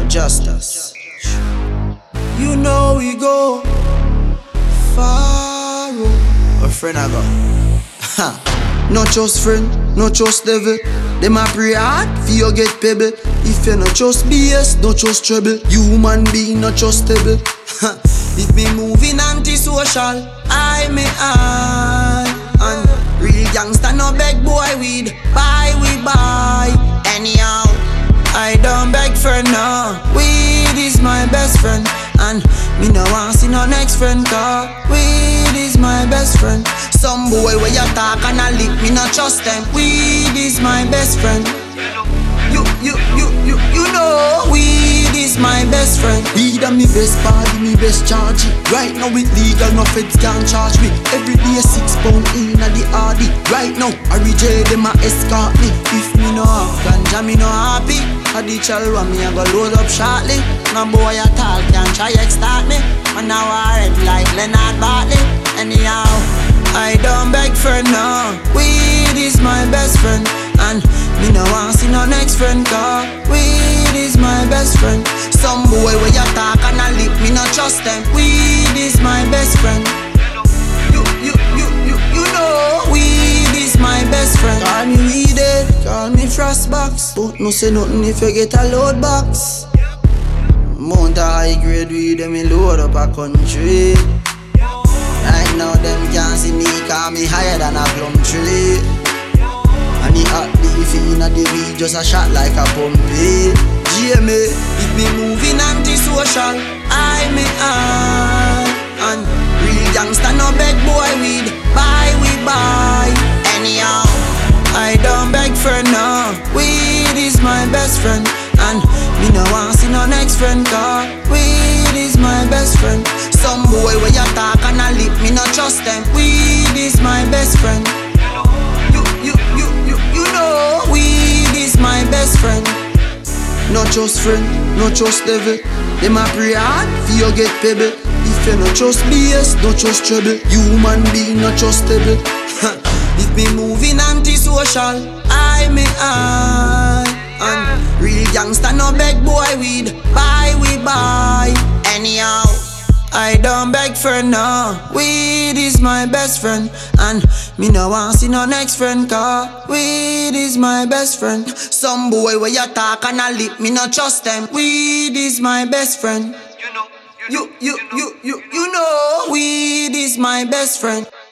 Justice. You know we go far. A friend I got. Ha. Not just friend, not just devil. Them a pray hard for you get pebble. If you not just BS, not just trouble. Human being not just stable. If me moving anti-social, I may and real gangsta no beg boy weed. Buy we buy. Anyhow, I don't beg friend no. Weed is my best friend. And me no want see no next friend, cause weed is my best friend. Some boy where you talk and a lick, me not trust them. Weed is my best friend. You know weed is my best friend. Weed and me best body, me best charge it. Right now it legal, no feds can't charge me. Every day 6 pound in a the RD. Right now I reject them a escort me. If me no have ganja, me no happy. I the chalwa me I go load up shortly. No boy at all can try extort me. And now I red like Leonard Bartley. Anyhow, I don't beg friend no. Weed is my best friend. And me no want see no next friend, cause weed is my best friend. Some boy where you talk and a lip, me no trust them. Weed is my best friend. You know weed is my best friend. Call me weeded, call me frostbox. Don't no say nothing if you get a load box. Mount a high grade weed, them me load up a country. Right now them can't see me, cause me higher than a plum tree. And the hot leaf inna the weed just a shot like a pumpy. GMA, if me moving anti-social, I may and real gangsta no beg boy weed. Buy we buy. Anyhow, I don't beg friend no. Weed is my best friend. And me no want see no next friend, cause weed is my best friend. Some boy where you talk and a lip, me no trust them. Weed is my best friend. You know weed is my best friend. Not just friend, not just devil. Them a pray hard for you get pebble. If you not just BS, not just trouble. Human being not just stable. If me moving anti-social, I may and real gangsta no beg boy weed. Buy we buy. Anyhow, I don't beg friend no. Weed is my best friend. And me no want see no next friend, cause weed is my best friend. Some boy where you talk and a lip, me no trust them. Weed is my best friend. You know weed is my best friend.